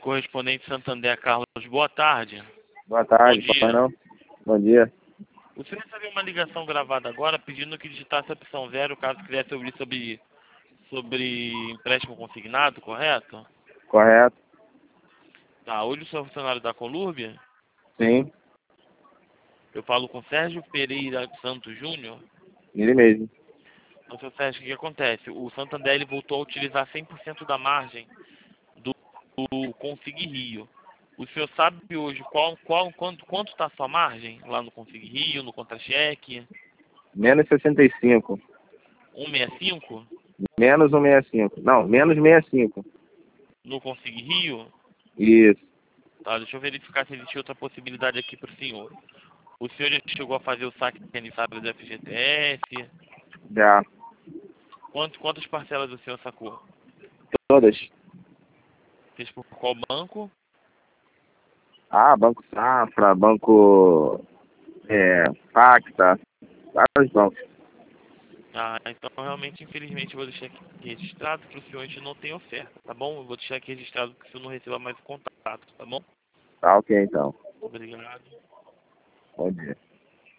Correspondente Santander, Carlos, boa tarde. Boa tarde, Bom dia. papai não? Bom dia. O senhor recebeu uma ligação gravada agora pedindo que digitasse a opção 0 caso quisesse ouvir sobre empréstimo consignado, correto? Correto? Tá, hoje o senhor é funcionário da Conlurbia? Sim, Eu falo com Sérgio Pereira Santos Júnior. ele mesmo. Então, seu Sérgio, o que acontece? O Santander ele voltou a utilizar 100% da margem do Consig Rio. O senhor sabe hoje quanto está a sua margem lá no Consig Rio, no contra-cheque? Menos 65. 165? Menos 165. Não, menos 65. No Consig Rio? Isso. Tá, deixa eu verificar se existe outra possibilidade aqui para o senhor. O senhor já chegou a fazer o saque aniversário do FGTS? Já. Quantas parcelas o senhor sacou? Todas. Fez por qual banco? Ah, Banco Safra, Banco Pacta, vários bancos. Ah, então realmente, infelizmente, eu vou deixar aqui registrado que o senhor a gente não tem oferta, tá bom? Eu vou deixar aqui registrado que o senhor não receba mais contato, tá bom? Tá ok então. Obrigado. Bom dia.